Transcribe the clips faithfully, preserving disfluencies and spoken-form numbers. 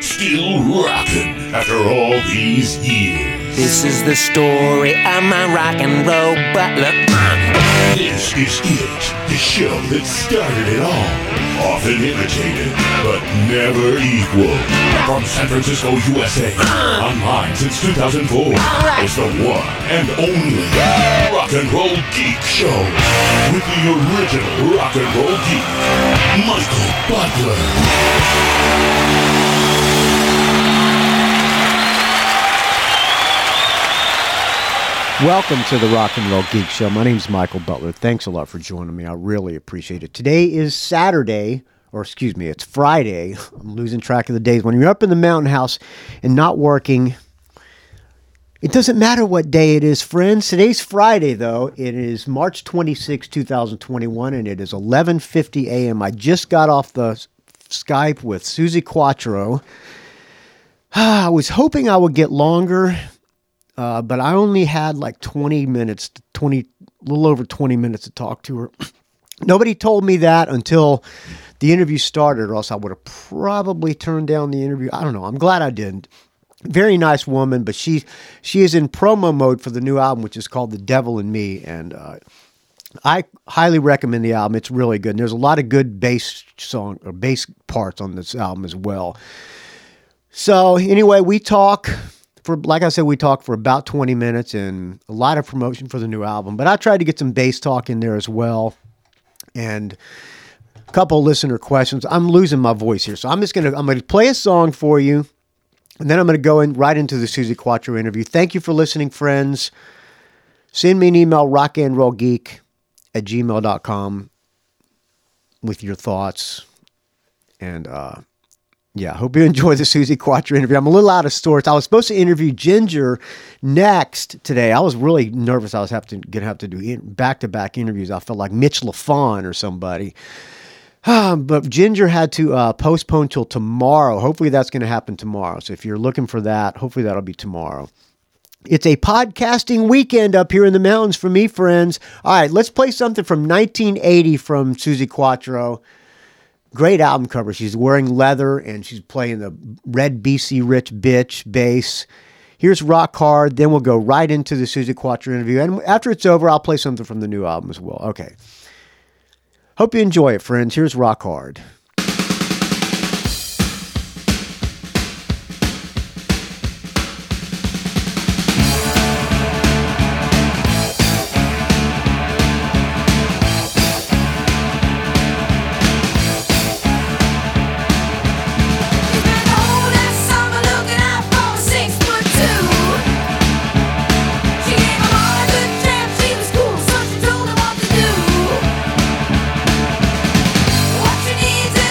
Still rocking after all these years. This is the story of my rock and roll butler. This is it, the show that started it all. Often imitated, but never equal. From San Francisco, U S A, online since two thousand four. It's the one and only Rock and Roll Geek Show. With the original Rock and Roll Geek, Michael Butler. Welcome to the Rock and Roll Geek Show. My name's Michael Butler. Thanks a lot for joining me. I really appreciate it. Today is Saturday, or excuse me, it's Friday. I'm losing track of the days. When you're up in the mountain house and not working, it doesn't matter what day it is, friends. Today's Friday, though. It is March twenty-sixth, twenty twenty-one, and it is eleven fifty a.m. I just got off the Skype with Suzi Quatro. I was hoping I would get longer. Uh, but I only had like twenty minutes, twenty, a little over twenty minutes to talk to her. Nobody told me that until the interview started, or else I would have probably turned down the interview. I don't know. I'm glad I didn't. Very nice woman, but she she is in promo mode for the new album, which is called The Devil in Me, and uh, I highly recommend the album. It's really good. And there's a lot of good bass song or bass parts on this album as well. So anyway, we talk. For, like I said, we talked for about twenty minutes and a lot of promotion for the new album. But I tried to get some bass talk in there as well. And a couple of listener questions. I'm losing my voice here. So I'm just going to I'm going to play a song for you. And then I'm going to go in right into the Suzi Quatro interview. Thank you for listening, friends. Send me an email, rockandrollgeek at gmail dot com with your thoughts. And, uh... yeah, hope you enjoy the Suzi Quatro interview. I'm a little out of sorts. I was supposed to interview Ginger next today. I was really nervous I was have to, gonna have to do back-to-back interviews. I felt like Mitch LaFon or somebody. But Ginger had to uh, postpone till tomorrow. Hopefully that's going to happen tomorrow. So if you're looking for that, hopefully that'll be tomorrow. It's a podcasting weekend up here in the mountains for me, friends. All right, let's play something from nineteen eighty from Suzi Quatro. Great album cover. She's wearing leather and she's playing the red B C Rich bitch bass. Here's Rock Hard. Then we'll go right into the Suzi Quatro interview. And after it's over, I'll play something from the new album as well. Okay. Hope you enjoy it, friends. Here's Rock Hard. What you need to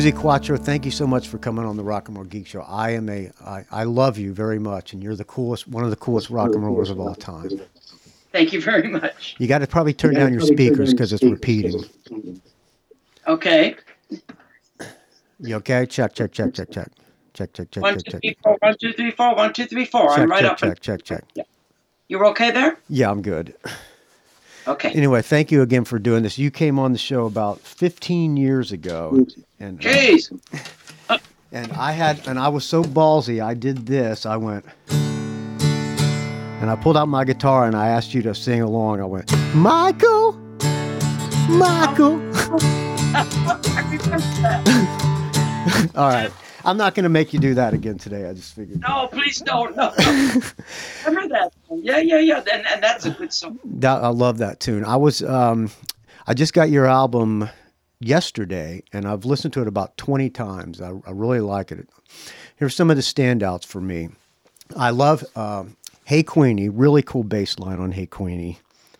Susie Quattro, thank you so much for coming on the Rock and Roll Geek Show. I am a, I, I love you very much, and you're the coolest, one of the coolest rock and rollers of all time. Thank you very much. You got to probably turn down your speakers because it's repeating. Okay. You okay? Check, check, check, check, check. Check, check, check, One, check, two, check. three, four, one, two, three, four, one, two, three, four. Check, I'm right check, up. check, check, check. Yeah. You're okay there? Yeah, I'm good. Okay. Anyway, thank you again for doing this. You came on the show about fifteen years ago, and uh, Jeez. and I had, and I was so ballsy. I did this. I went, and I pulled out my guitar, and I asked you to sing along. I went, Michael, Michael. I remember that. All right, I'm not going to make you do that again today. I just figured. No, please don't. No. Remember that? Yeah, yeah, yeah. And, and that's a good song. That, I love that tune. I was, um, I just got your album yesterday, and I've listened to it about twenty times. I, I really like it. Here's some of the standouts for me. I love um, Hey Queenie, really cool bass line on Hey Queenie.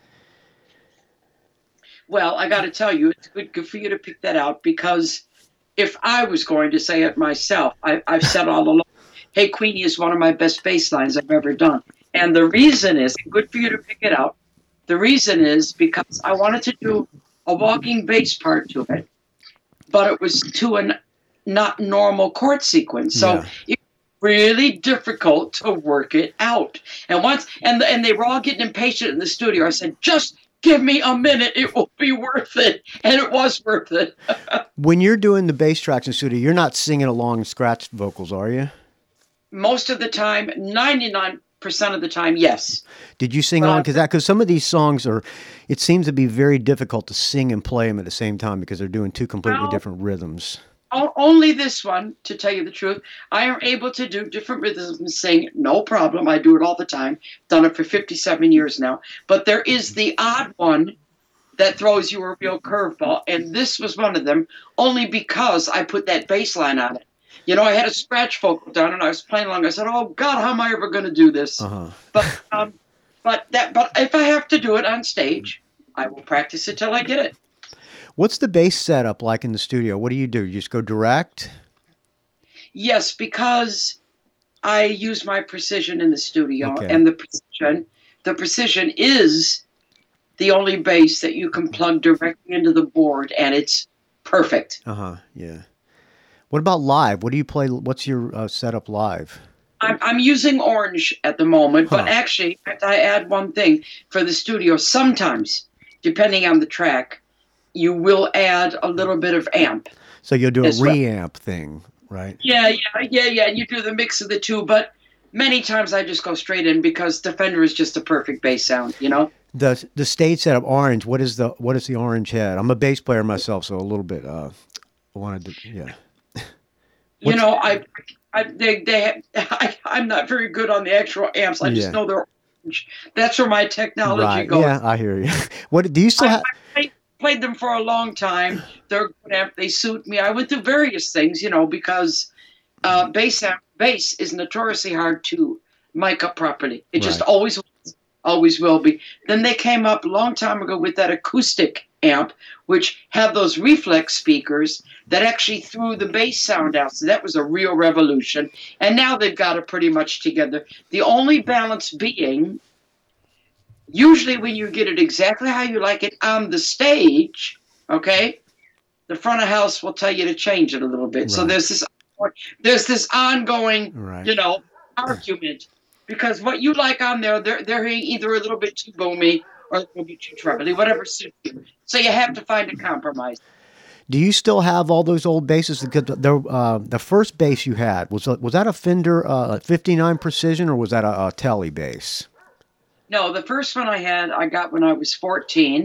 Well, I got to tell you, it's good, good for you to pick that out, because if I was going to say it myself, I, I've said all along, Hey Queenie is one of my best bass lines I've ever done. And the reason is, good for you to pick it out, the reason is because I wanted to do a walking bass part to it, but it was to a not normal chord sequence. So Yeah. it's really difficult to work it out. And once, and, and they were all getting impatient in the studio. I said, just give me a minute. It will be worth it. And it was worth it. When you're doing the bass tracks in studio, you're not singing along scratch vocals, are you? Most of the time, ninety-nine percent of the time, yes. Did you sing Well, along? Because that, because some of these songs are, it seems to be very difficult to sing and play them at the same time because they're doing two completely Well, different rhythms. O- Only this one, to tell you the truth. I am able to do different rhythms and sing, no problem. I do it all the time. Done it for fifty-seven years now. But there is the odd one that throws you a real curveball, and this was one of them, only because I put that bass line on it. You know, I had a scratch vocal down, and I was playing along. I said, "Oh God, how am I ever going to do this?" Uh-huh. But, um, but that, but if I have to do it on stage, I will practice it till I get it. What's the bass setup like in the studio? What do you do? You just go direct? Yes, because I use my precision in the studio, Okay. and the precision, the precision is the only bass that you can plug directly into the board, and it's perfect. Uh-huh, yeah. What about live? What do you play? What's your uh, setup live? I'm, I'm using Orange at the moment, but Huh. actually, I add one thing for the studio. Sometimes, depending on the track, you will add a little bit of amp. So you'll do a As well. reamp thing, right? Yeah, yeah, yeah, yeah. And you do the mix of the two, but many times I just go straight in because the Fender is just a perfect bass sound, you know? The the stage setup, Orange, what is the what is the Orange head? I'm a bass player myself, so a little bit uh wanted to yeah. You know, I, I, they, they, I, I'm not very good on the actual amps. I just Yeah. know they're Orange. That's where my technology Right. goes. Yeah, I hear you. What do you still I, have? I played them for a long time. They're good amp. They suit me. I went through various things, you know, because uh, bass amp, bass is notoriously hard to mic up properly. It just Right. always was, always will be. Then they came up a long time ago with that acoustic amp, which had those reflex speakers that actually threw the bass sound out. So that was a real revolution. And now they've got it pretty much together. The only balance being, usually when you get it exactly how you like it on the stage, okay, the front of house will tell you to change it a little bit. So Right. there's this there's this ongoing, Right. you know, argument. Because what you like on there, they're, they're either a little bit too boomy or a little bit too trebly, whatever suits you. So you have to find a compromise. Do you still have all those old basses? Because the uh, the first bass you had was was that a Fender uh, fifty-nine Precision or was that a, a Tele bass? No, the first one I had, I got when I was fourteen.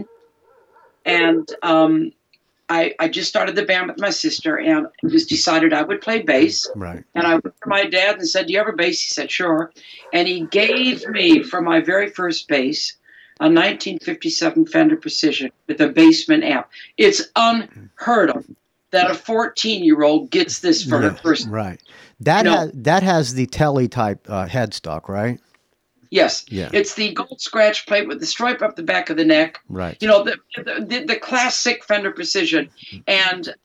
And um, I, I just started the band with my sister, and it was decided I would play bass. Right. And I went to my dad and said, "Do you have a bass?" He said, "Sure." And he gave me, for my very first bass, a nineteen fifty-seven Fender Precision with a Bassman amp. It's unheard of that a fourteen-year-old gets this for Yeah, her first. right. That No. has that has the Tele type uh, headstock, right? Yes. Yeah. It's the gold scratch plate with the stripe up the back of the neck. Right. You know, the, the, the, the classic Fender Precision. And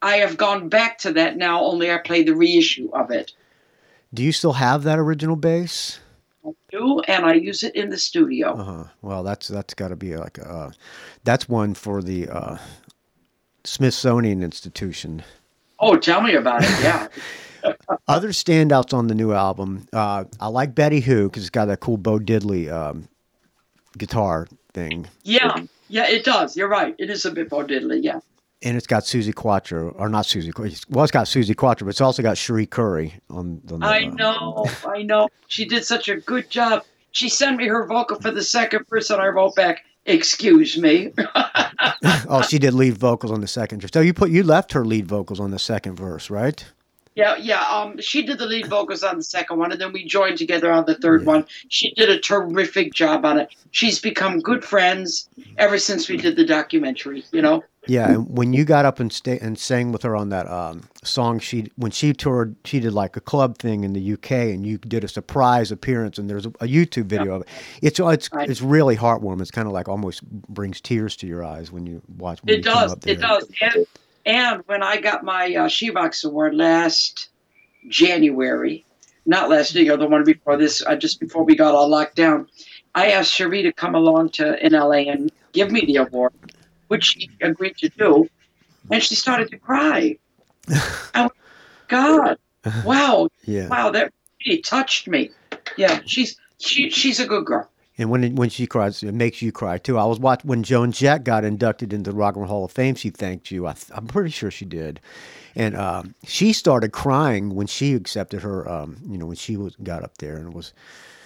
I have gone back to that now, only I play the reissue of it. Do you still have that original bass? I do, and I use it in the studio. Uh-huh. Well, that's that's got to be like a, uh, that's one for the uh, Smithsonian Institution. Oh, tell me about it, yeah. Other standouts on the new album, uh, I like Betty Who because it's got that cool Bo Diddley um, guitar thing. Yeah, yeah, it does. You're right. It is a bit Bo Diddley, yeah. And it's got Susie Quattro, or not Susie. Well, it's got Susie Quattro, but it's also got Cherie Curry on the. I uh, know, I know. She did such a good job. She sent me her vocal for the second verse, and I wrote back, "Excuse me." Oh, she did lead vocals on the second verse. So you put you left her lead vocals on the second verse, right? Yeah, yeah. Um, she did the lead vocals on the second one, and then we joined together on the third Yeah. one. She did a terrific job on it. She's become good friends ever since we did the documentary. You know. Yeah, and when you got up and sta- and sang with her on that um, song, she when she toured, she did like a club thing in the U K, and you did a surprise appearance, and there's a, a YouTube video of it. It's it's Right. it's really heartwarming. It's kind of like almost brings tears to your eyes when you watch. When It you come does. up there. It does. And, and when I got my uh, She-Vox Award last January, not last year, the one before this, uh, just before we got all locked down, I asked Cherie to come along to in L A and give me the award, which she agreed to do. And she started to cry. I went, God, wow, Yeah. wow, that really touched me. Yeah, she's she she's a good girl. And when it, when she cries, it makes you cry too. I was watching when Joan Jett got inducted into the Rock and Roll Hall of Fame. She thanked you. I th- I'm pretty sure she did, and um, she started crying when she accepted her. Um, you know, when she was got up there and was.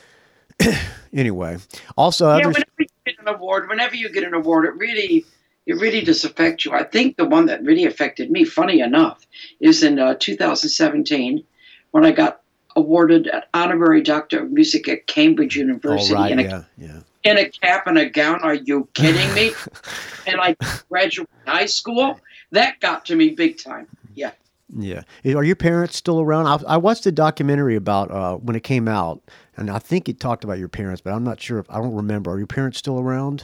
Anyway, also Yeah, other. whenever you get an award, whenever you get an award, it really, it really does affect you. I think the one that really affected me, funny enough, is in uh, two thousand seventeen when I got awarded an honorary Doctor of Music at Cambridge Oh University right, in, a, yeah, yeah. in a cap and a gown. Are you kidding me? And I graduated high school. That got to me big time. Yeah. Yeah. Are your parents still around? I, I watched a documentary about uh, when it came out, and I think it talked about your parents, but I'm not sure if I don't remember. Are your parents still around?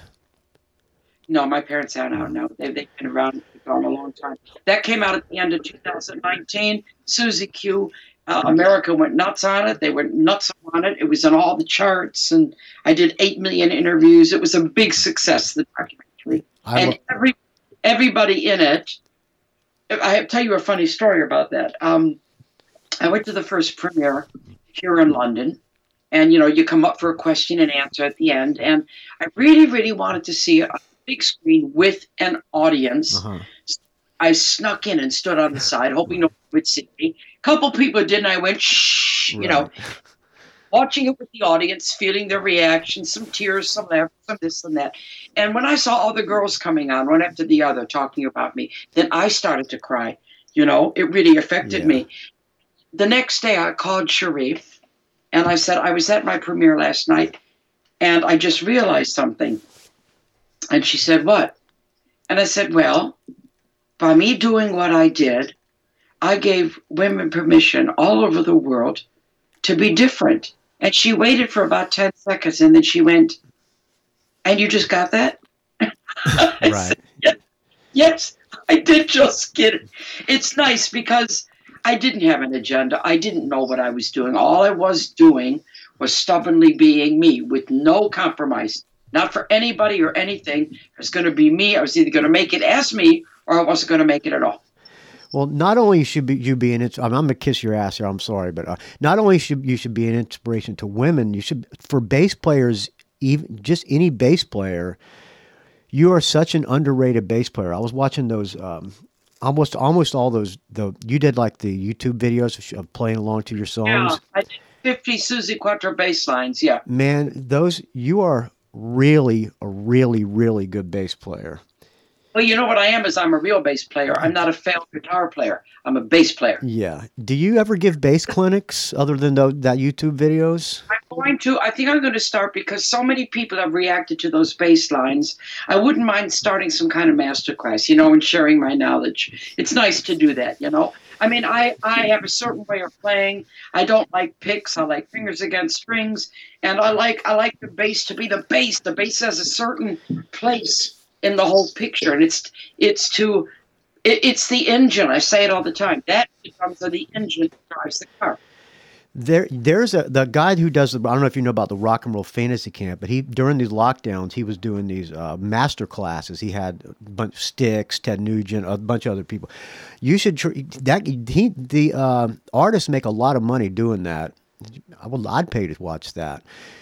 No, my parents aren't out now. They've, they've been around for a long time. That came out at the end of two thousand nineteen. Susie Q. Uh, America went nuts on it. They went nuts on it. It was on all the charts, and I did eight million interviews. It was a big success, the documentary. I and lo- every everybody in it, I have to tell you a funny story about that. Um, I went to the first premiere here in London, and, you know, you come up for a question and answer at the end, and I really, really wanted to see a big screen with an audience. Uh-huh. I snuck in and stood on the side, hoping no one would see me. A couple people did, and I went, shh, you know, watching it with the audience, feeling their reactions, some tears, some laughter, some this and that. And when I saw all the girls coming on, one after the other, talking about me, then I started to cry. You know, it really affected Yeah. me. The next day, I called Cherie, and I said, I was at my premiere last night, and I just realized something. And she said, what? And I said, well, by me doing what I did, I gave women permission all over the world to be different. And she waited for about ten seconds, and then she went, and you just got that? I Right. said, yes, yes, I did just get it. It's nice because I didn't have an agenda. I didn't know what I was doing. All I was doing was stubbornly being me with no compromise. Not for anybody or anything. It was going to be me. I was either going to make it as me or I wasn't going to make it at all. Well, not only should be, you be an ins- I'm, I'm gonna kiss your ass here. I'm sorry, but uh, not only should you should be an inspiration to women, you should for bass players, even just any bass player. You are such an underrated bass player. I was watching those um, almost almost all those. The you did like the YouTube videos of playing along to your songs. Yeah, I did fifty Susie Quattro bass lines. Yeah. Man, those you are really a really really good bass player. Well, you know what I am is I'm a real bass player. I'm not a failed guitar player. I'm a bass player. Yeah. Do you ever give bass clinics other than those, that YouTube videos? I'm going to. I think I'm going to start because so many people have reacted to those bass lines. I wouldn't mind starting some kind of masterclass, you know, and sharing my knowledge. It's nice to do that, you know. I mean, I, I have a certain way of playing. I don't like picks. I like fingers against strings, and I like I like the bass to be the bass. The bass has a certain place in the whole picture, and it's it's to It, it's the engine. I say it all the time. That becomes the engine that drives the car. There, there's a the guy who does. The, I don't know if you know about the Rock and Roll Fantasy Camp, but he during these lockdowns, he was doing these uh, master classes. He had a bunch of Styx, Ted Nugent, a bunch of other people. You should tr- that he the uh, artists make a lot of money doing that. I would, I'd pay to watch that.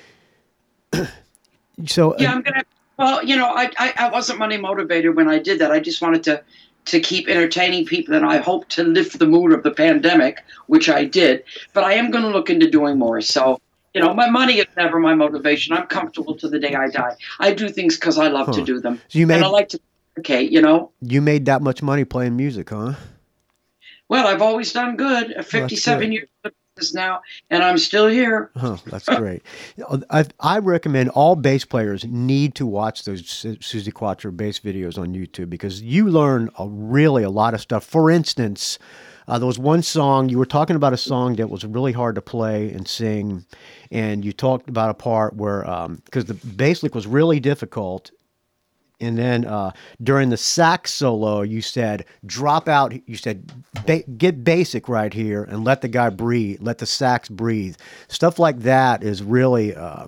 so yeah, uh, I'm gonna. Well, you know, I, I I wasn't money motivated when I did that. I just wanted to. to keep entertaining people, and I hope to lift the mood of the pandemic, which I did. But I am going to look into doing more. So, you know, my money is never my motivation. I'm comfortable to the day I die. I do things because I love huh. to do them. So you made, and I like to communicate, you know. You made that much money playing music, huh? Well, I've always done good. fifty-seven years of business now, and I'm still here. Huh, that's great. I, I recommend all bass players need to watch those Suzi Quatro bass videos on YouTube because you learn a, really a lot of stuff. For instance, uh, there was one song, you were talking about a song that was really hard to play and sing, and you talked about a part where, because um, the bass lick was really difficult, and then uh, during the sax solo, you said, drop out, you said, ba- get basic right here and let the guy breathe, let the sax breathe. Stuff like that is really, uh,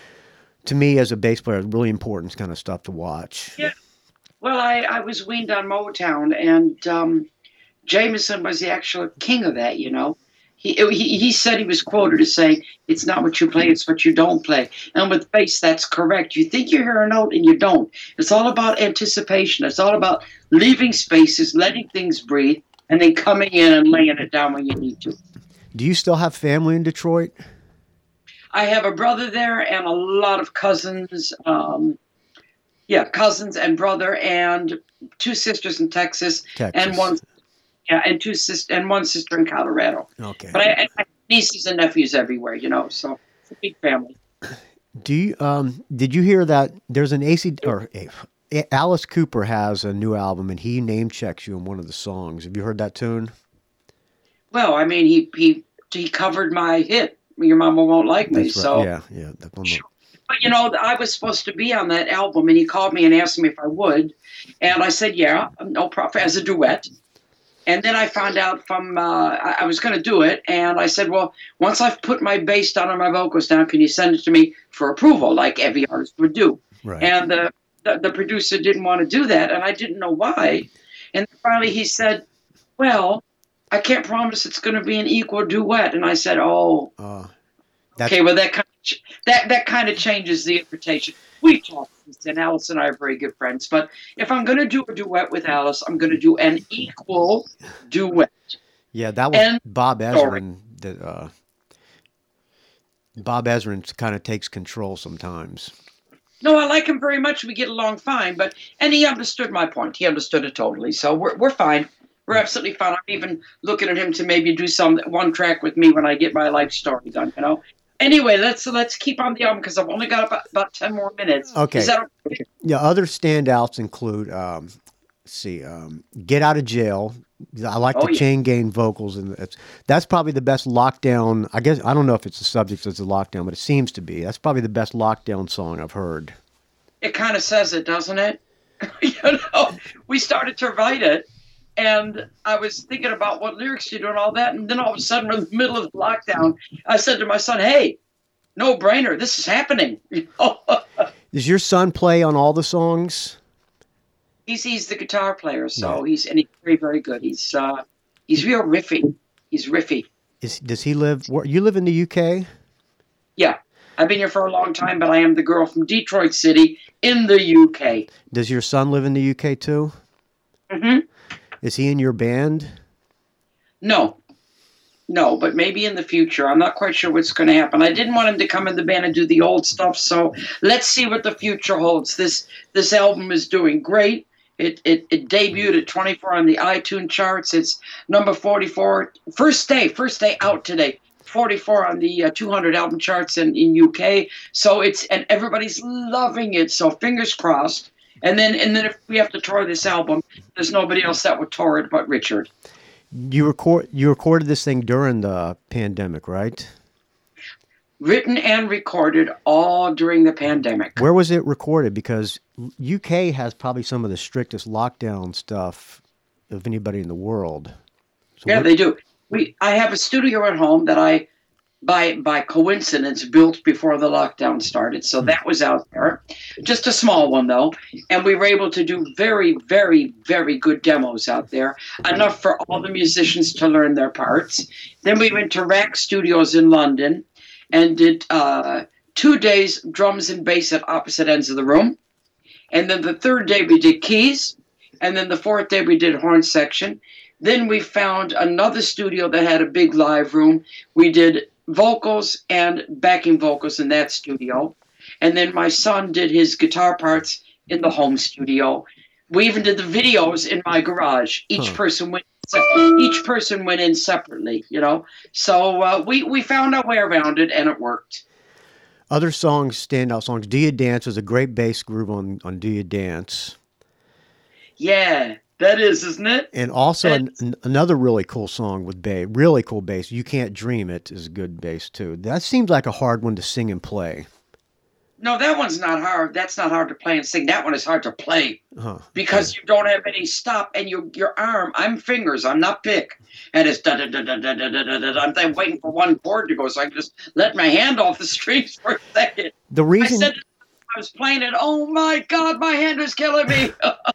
to me as a bass player, really important kind of stuff to watch. Yeah. Well, I, I was weaned on Motown, and um, Jameson was the actual king of that, you know. He, he he said, he was quoted as saying, it's not what you play, it's what you don't play. And with bass, that's correct. You think you hear a note and you don't. It's all about anticipation. It's all about leaving spaces, letting things breathe, and then coming in and laying it down when you need to. Do you still have family in Detroit? I have a brother there and a lot of cousins. Um, yeah, cousins and brother, and two sisters in Texas, Texas. and one Yeah, and two sis and one sister in Colorado. Okay. But I, I have nieces and nephews everywhere, you know, so it's a big family. Do you um did you hear that there's an A C or a, Alice Cooper has a new album and he name checks you in one of the songs. Have you heard that tune? Well, I mean, he he he covered my hit, Your Mama Won't Like Me. That's right. So yeah, yeah. That one. But you know, I was supposed to be on that album, and he called me and asked me if I would, and I said, yeah, no problem, as a duet. And then I found out from, uh, I, I was going to do it, and I said, well, once I've put my bass down and my vocals down, can you send it to me for approval, like every artist would do? Right. And the, the, the producer didn't want to do that, and I didn't know why. And finally he said, well, I can't promise it's going to be an equal duet. And I said, oh, Uh, okay, well, that kind of, that, that kind of changes the invitation. We talked, and Alice and I are very good friends. But if I'm going to do a duet with Alice, I'm going to do an equal duet. Yeah, that was And Bob story. Ezrin. That uh, Bob Ezrin kind of takes control sometimes. No, I like him very much. We get along fine. But and he understood my point. He understood it totally. So we're we're fine. We're absolutely fine. I'm even looking at him to maybe do some one track with me when I get my life story done. You know. Anyway, let's let's keep on the album because I've only got about, about ten more minutes. Okay. Is that okay? Yeah, other standouts include, um, let's see, um, Get Out of Jail. I like Oh, the yeah. chain gang vocals, and it's, that's probably the best lockdown. I guess I don't know if it's the subject of the lockdown, but it seems to be. That's probably the best lockdown song I've heard. It kind of says it, doesn't it? You know, we started to write it, and I was thinking about what lyrics to do and all that, and then all of a sudden, in the middle of lockdown, I said to my son, "Hey, no brainer, this is happening." You know? Does your son play on all the songs? he's he's the guitar player, so Yeah. he's and he's very very good. He's uh, he's real riffy. He's riffy. Is does he live? Where, you live in the U K? Yeah, I've been here for a long time, but I am the girl from Detroit City in the U K. Does your son live in the U K too? hmm Is he in your band? No. No, but maybe in the future. I'm not quite sure what's going to happen. I didn't want him to come in the band and do the old stuff, so let's see what the future holds. This this album is doing great. It it, it debuted at twenty-four on the iTunes charts. It's number forty-four. First day, first day out today. forty-four on the uh, two hundred album charts in, in U K. So it's and everybody's loving it. So fingers crossed. And then and then if we have to tour this album, there's nobody else that would tour it but Richard. You record you recorded this thing during the pandemic, right? Written and recorded all during the pandemic. Where was it recorded? Because U K has probably some of the strictest lockdown stuff of anybody in the world. So yeah, what, they do. We I have a studio at home that I, by by coincidence, built before the lockdown started. So that was out there, just a small one though, and we were able to do very, very, very good demos out there, enough for all the musicians to learn their parts. Then we went to Rack Studios in London, and did uh, two days drums and bass at opposite ends of the room, and then the third day we did keys, and then the fourth day we did horn section. Then we found another studio that had a big live room. We did vocals and backing vocals in that studio. And then my son did his guitar parts in the home studio. We even did the videos in my garage. Each huh. person went each person went in separately, you know. So uh, we, we found our way around it, and it worked. Other songs, standout songs. Do You Dance was a great bass groove on, on Do You Dance. Yeah. That is, isn't it? And also an, another really cool song with bass, really cool bass. You Can't Dream It is a good bass too. That seems like a hard one to sing and play. No, that one's not hard. That's not hard to play and sing. That one is hard to play huh. because okay. you don't have any stop, and your your arm. I'm fingers. I'm not pick, and it's da da da da da da da da. I'm then waiting for one chord to go, so I can just let my hand off the strings for a second. The reason I said I was playing it. Oh my God, my hand is killing me.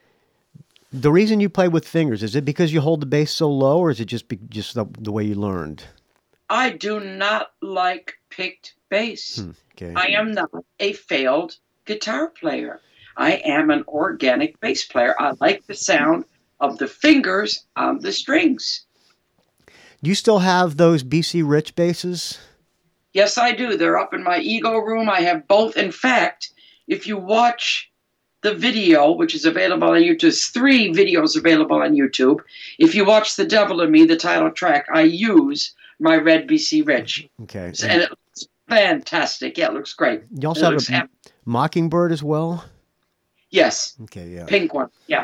The reason you play with fingers, is it because you hold the bass so low, or is it just be, just the, the way you learned? I do not like picked bass. Hmm, okay. I am not a failed guitar player. I am an organic bass player. I like the sound of the fingers on the strings. Do you still have those B C Rich basses? Yes, I do. They're up in my ego room. I have both. In fact, if you watch the video, which is available on YouTube, there's three videos available on YouTube. If you watch The Devil in Me, the title track, I use my red B C Rich. Okay. So, and it looks fantastic. Yeah, it looks great. You also have a am- Mockingbird as well? Yes. Okay, yeah. Pink one, yeah.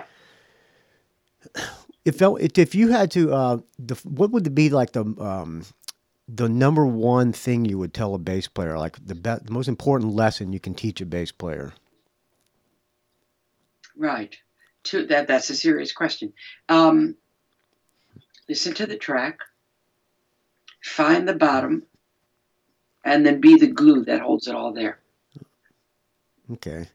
If if you had to, uh, the, what would be like the um, the number one thing you would tell a bass player, like the, be- the most important lesson you can teach a bass player? Right. To, that that's a serious question. Um, listen to the track, find the bottom, and then be the glue that holds it all there. Okay.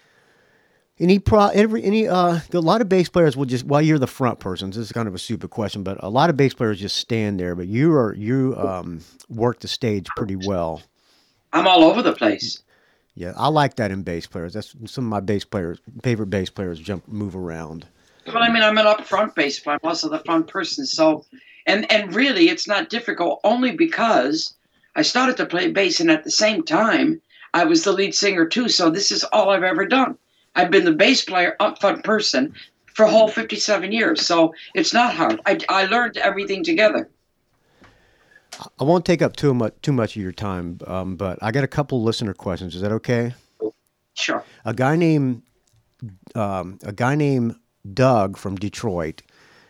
Any pro every any uh a lot of bass players will just, well, you're the front person, so this is kind of a stupid question, but a lot of bass players just stand there, but you are you um work the stage pretty well. I'm all over the place. Yeah, I like that in bass players. That's some of my bass players favorite bass players jump move around. Well, I mean, I'm an up front bass player. I'm also the front person, so and and really it's not difficult only because I started to play bass, and at the same time I was the lead singer too, so this is all I've ever done. I've been the bass player, up front person for a whole fifty-seven years, so it's not hard. I, I learned everything together. I won't take up too much too much of your time, um, but I got a couple listener questions. Is that okay? Sure. A guy named um, a guy named Doug from Detroit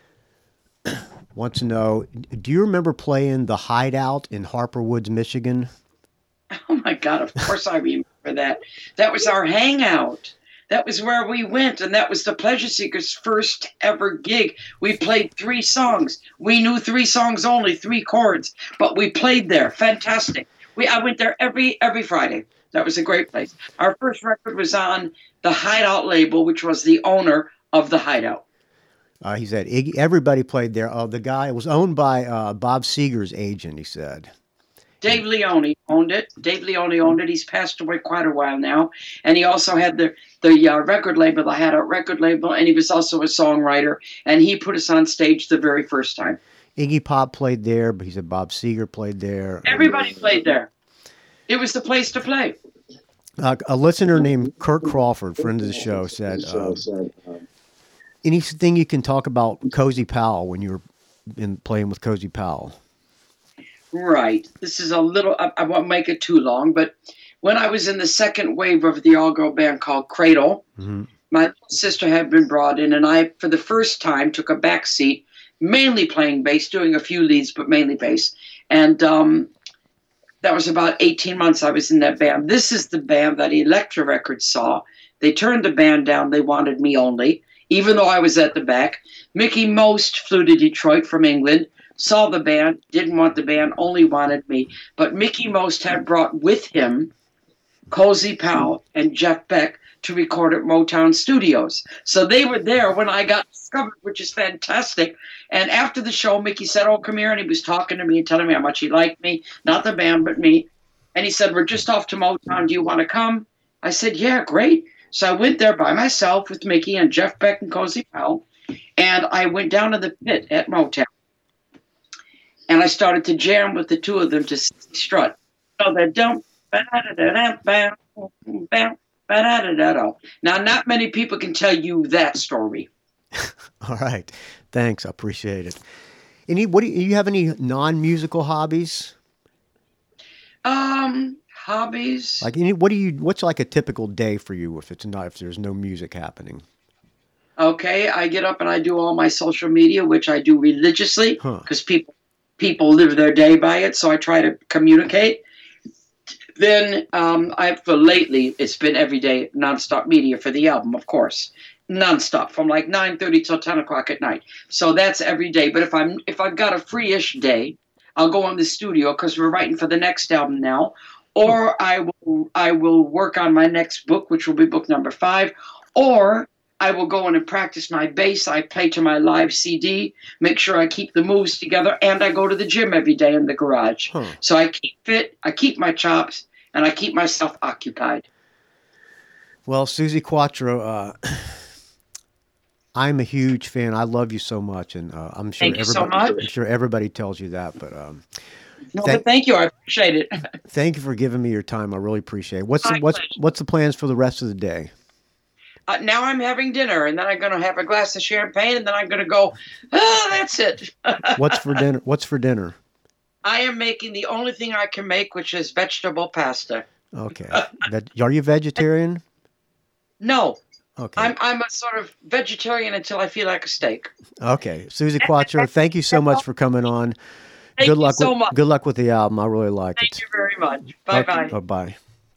wants to know: do you remember playing the Hideout in Harper Woods, Michigan? Oh my God! Of course I remember that. That was our hangout. That was where we went, and that was the Pleasure Seekers' first ever gig. We played three songs. We knew three songs only, three chords, but we played there. Fantastic. We I went there every every Friday. That was a great place. Our first record was on the Hideout label, which was the owner of the Hideout. Uh, he said Iggy, everybody played there. Uh, the guy it was owned by uh, Bob Seger's agent. He said. Dave Leone owned it. Dave Leone owned it. He's passed away quite a while now. And he also had the, the uh, record label, the Hideout record label, and he was also a songwriter. And he put us on stage the very first time. Iggy Pop played there, but he said Bob Seger played there. Everybody played there. It was the place to play. Uh, a listener named Kirk Crawford, friend of the show, said, uh, anything you can talk about Cozy Powell when you were in playing with Cozy Powell? Right. This is a little, I, I won't make it too long, but when I was in the second wave of the all-girl band called Cradle, mm-hmm. my sister had been brought in, and I, for the first time, took a back seat, mainly playing bass, doing a few leads, but mainly bass. And um, that was about eighteen months I was in that band. This is the band that Elektra Records saw. They turned the band down. They wanted me only, even though I was at the back. Mickey Most flew to Detroit from England, saw the band, didn't want the band, only wanted me. But Mickey Most had brought with him Cozy Powell and Jeff Beck to record at Motown Studios. So they were there when I got discovered, which is fantastic. And after the show, Mickey said, oh, come here. And he was talking to me and telling me how much he liked me, not the band, but me. And he said, we're just off to Motown. Do you want to come? I said, yeah, great. So I went there by myself with Mickey and Jeff Beck and Cozy Powell. And I went down to the pit at Motown. And I started to jam with the two of them to strut. So they don't. Now, not many people can tell you that story. All right. Thanks. I appreciate it. Any, what do you, you have any non-musical hobbies? Um, hobbies. Like any, what do you, what's like a typical day for you if it's not, if there's no music happening? Okay. I get up and I do all my social media, which I do religiously because huh. people, people live their day by it. So I try to communicate. Then um, I for lately it's been every day nonstop media for the album, of course, nonstop from like nine thirty till ten o'clock at night. So that's every day. But if I'm if I've got a free-ish day, I'll go in the studio because we're writing for the next album now, or I will I will work on my next book, which will be book number five, or I will go in and practice my bass. I play to my live C D, make sure I keep the moves together, and I go to the gym every day in the garage. Huh. So I keep fit, I keep my chops, and I keep myself occupied. Well, Suzi Quatro, uh, I'm a huge fan. I love you so much, and uh, I'm sure thank you everybody, so much. I'm sure everybody tells you that. But um, no, th- but thank you. I appreciate it. Thank you for giving me your time. I really appreciate it. What's the, what's pleasure. what's the plans for the rest of the day? Uh, now I'm having dinner, and then I'm going to have a glass of champagne, and then I'm going to go, oh, that's it. What's for dinner? What's for dinner? I am making the only thing I can make, which is vegetable pasta. Okay. Are you vegetarian? No. Okay. I'm I'm a sort of vegetarian until I feel like a steak. Okay. Suzi Quatro, thank you so much for coming on. Thank good luck you so with, much. Good luck with the album. I really like thank it. Thank you very much. Bye-bye. Okay. Bye-bye.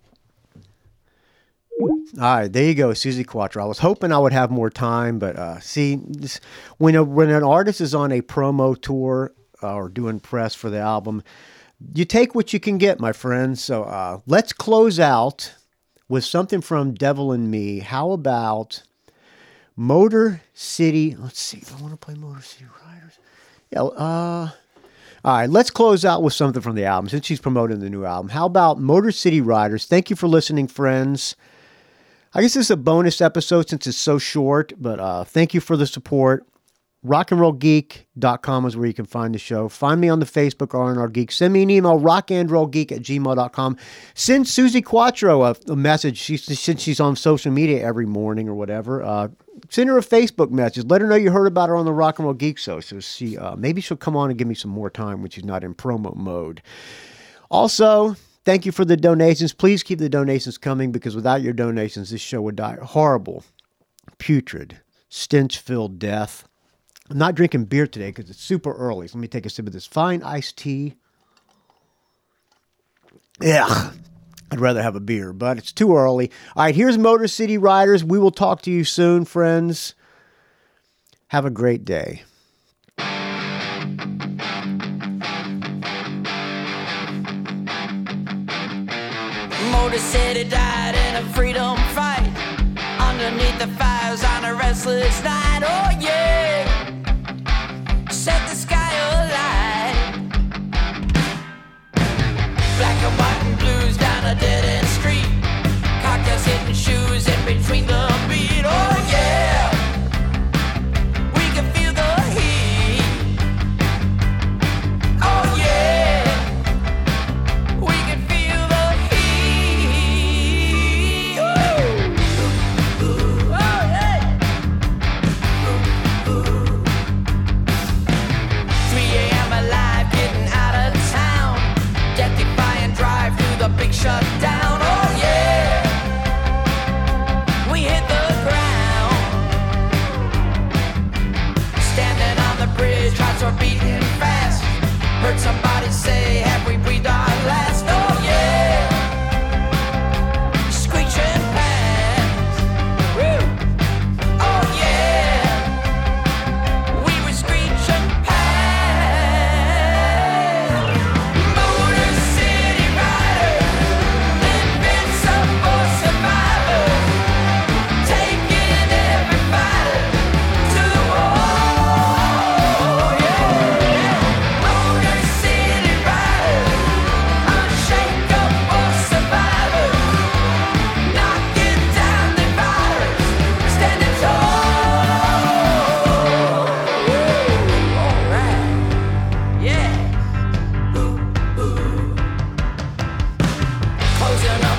All right, there you go, Suzi Quatro. I was hoping I would have more time, but uh, see, this, when a, when an artist is on a promo tour uh, or doing press for the album, you take what you can get, my friends. So uh, let's close out with something from Devil in Me. How about Motor City? Let's see if I want to play Motor City Riders. Yeah. Uh, all right, let's close out with something from the album since she's promoting the new album. How about Motor City Riders? Thank you for listening, friends. I guess this is a bonus episode since it's so short, but uh, thank you for the support. rock and roll geek dot com is where you can find the show. Find me on the Facebook or on our geek. Send me an email, rock and roll geek at gmail dot com. Send Suzi Quatro a, a message. She, since she's on social media every morning or whatever, uh, send her a Facebook message. Let her know you heard about her on the Rock and Roll Geek Show. So she, uh, maybe she'll come on and give me some more time when she's not in promo mode. Also, thank you for the donations. Please keep the donations coming because without your donations, this show would die a horrible, putrid, stench-filled death. I'm not drinking beer today because it's super early. So let me take a sip of this fine iced tea. Yeah, I'd rather have a beer, but it's too early. All right, here's Motor City Riders. We will talk to you soon, friends. Have a great day. Motor City died in a freedom fight underneath the fires on a restless night. Oh yeah, set the sky alight. Black and white and blues down a dead end street. Cocktails hitting shoes in between the beat. Oh yeah, we can feel the heat. Oh yeah, we can feel the heat. Ooh. Ooh. Oh, hey. Ooh. Ooh.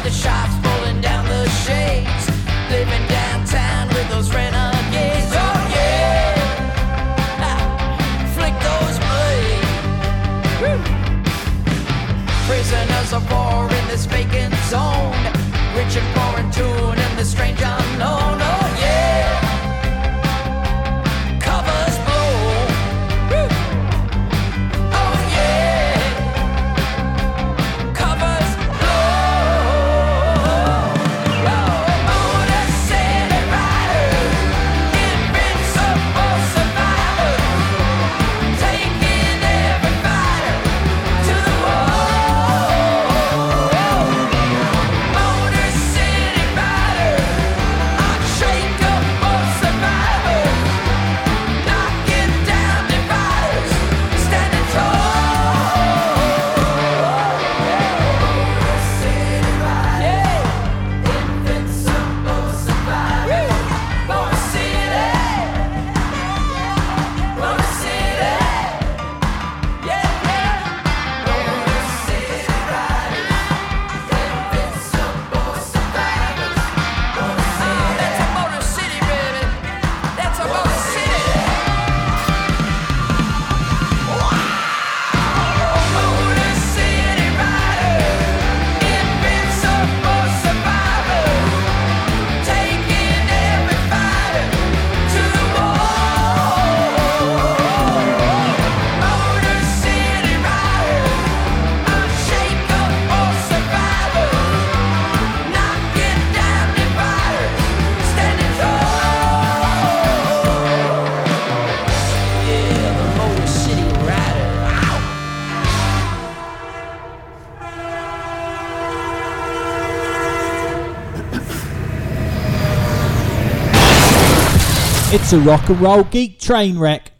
the shops pulling down the shades, living downtown with those renegades. Oh yeah, ah, flick those blades. Woo. Prisoners of war in this vacant zone, rich and poor in tune in the strange unknown. Oh yeah, covers blow. Woo. Oh yeah, covers blow. Oh, Motor City Rider, invincible survivor, taking every fighter to the wall. Motor City Rider, unshakable survivor, knocking down dividers, standing tall. Motor City Rider, invincible survivor. Motor City, Motor City, yeah, yeah. Motor City Rider, invincible survivors. Motor City, that's a Motor City, baby. That's a Motor City. Motor City Rider, invincible survivor, taking every fighter to the wall. Motor City Rider, unshakable survivor, knocking down dividers, standing tall. Yeah, the Motor City Rider. Ow. It's a rock and roll geek train wreck.